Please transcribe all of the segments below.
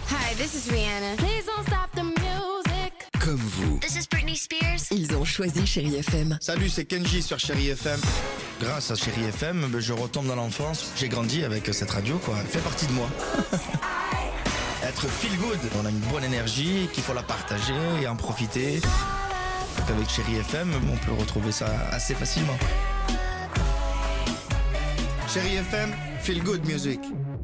Hi, this is Rihanna. Please don't stop the music. Comme vous, This is Britney Spears. ils ont choisi Chérie FM. Salut, c'est Kenji sur Chérie FM. Grâce à Chérie FM, je retombe dans l'enfance. J'ai grandi avec cette radio, quoi. Elle fait partie de moi. Être feel good. On a une bonne énergie, qu'il faut la partager et en profiter. Donc avec Chérie FM, on peut retrouver ça assez facilement. Chérie FM, feel good music.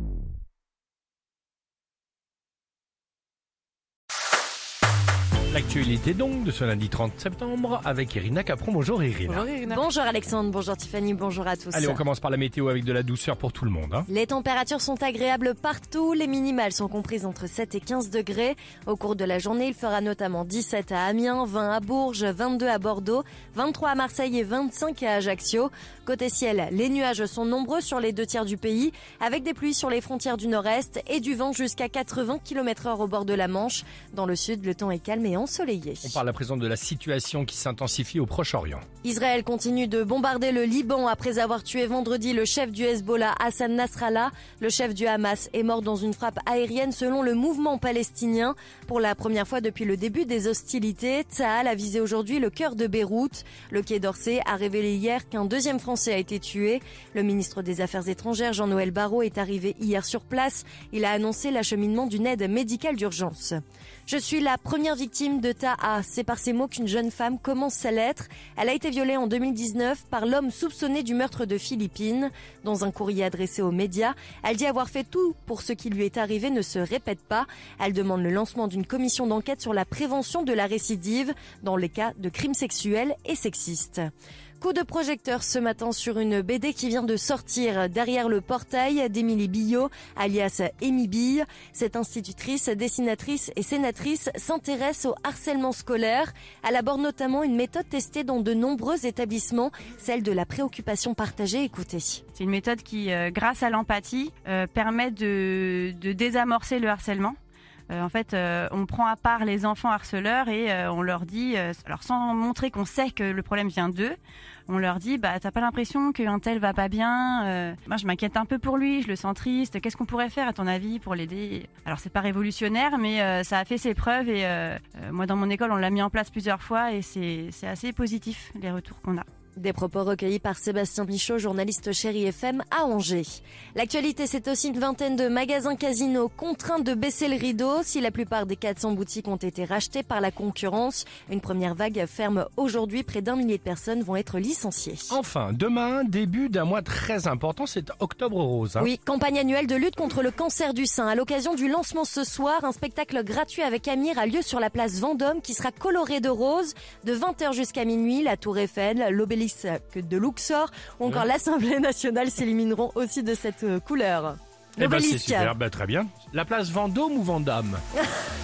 L'actualité donc de ce lundi 30 septembre avec Irina Capron. Bonjour Irina. Bonjour Irina. Bonjour Alexandre, bonjour Tiffany, bonjour à tous. Allez, on commence par la météo avec de la douceur pour tout le monde. Les températures sont agréables partout, les minimales sont comprises entre 7 et 15 degrés. Au cours de la journée, il fera notamment 17 à Amiens, 20 à Bourges, 22 à Bordeaux, 23 à Marseille et 25 à Ajaccio. Côté ciel, les nuages sont nombreux sur les 2 tiers du pays, avec des pluies sur les frontières du nord-est et du vent jusqu'à 80 km/h au bord de la Manche. Dans le sud, le temps est calme et ensoleillé. On parle à présent de la situation qui s'intensifie au Proche-Orient. Israël continue de bombarder le Liban après avoir tué vendredi le chef du Hezbollah, Hassan Nasrallah. Le chef du Hamas est mort dans une frappe aérienne selon le mouvement palestinien. Pour la première fois depuis le début des hostilités, Tsahal a visé aujourd'hui le cœur de Beyrouth. Le Quai d'Orsay a révélé hier qu'un deuxième Français a été tué. Le ministre des Affaires étrangères, Jean-Noël Barrot, est arrivé hier sur place. Il a annoncé l'acheminement d'une aide médicale d'urgence. Je suis la première victime de Taha. C'est par ces mots qu'une jeune femme commence sa lettre. Elle a été violée en 2019 par l'homme soupçonné du meurtre de Philippine. Dans un courrier adressé aux médias, elle dit avoir fait tout pour ce qui lui est arrivé ne se répète pas. Elle demande le lancement d'une commission d'enquête sur la prévention de la récidive dans les cas de crimes sexuels et sexistes. Coup de projecteur ce matin sur une BD qui vient de sortir Derrière le portail d'Émilie Billot, alias Amy Bille. Cette institutrice, dessinatrice et sénatrice s'intéresse au harcèlement scolaire. Elle aborde notamment une méthode testée dans de nombreux établissements, celle de la préoccupation partagée. Écoutez. C'est une méthode qui, grâce à l'empathie, permet de désamorcer le harcèlement. En fait, on prend à part les enfants harceleurs et on leur dit, alors sans montrer qu'on sait que le problème vient d'eux, on leur dit, t'as pas l'impression qu'un tel va pas bien, moi je m'inquiète un peu pour lui, je le sens triste, qu'est-ce qu'on pourrait faire à ton avis pour l'aider? Alors c'est pas révolutionnaire, mais ça a fait ses preuves et moi dans mon école on l'a mis en place plusieurs fois et c'est assez positif les retours qu'on a. Des propos recueillis par Sébastien Michaud, journaliste Chérie FM à Angers. L'actualité, c'est aussi une vingtaine de magasins casinos contraints de baisser le rideau. Si la plupart des 400 boutiques ont été rachetées par la concurrence, une première vague ferme aujourd'hui. Près d'1 millier de personnes vont être licenciées. Enfin, demain, début d'un mois très important, c'est Octobre Rose. Oui, campagne annuelle de lutte contre le cancer du sein. À l'occasion du lancement ce soir, un spectacle gratuit avec Amir a lieu sur la place Vendôme qui sera coloré de rose. De 20h jusqu'à minuit, la Tour Eiffel, l'Obélisque de Luxor ou encore l'Assemblée nationale s'élimineront aussi de cette couleur. Eh ben, c'est L'Obélisque. super, très bien. La place Vendôme ou Vendôme?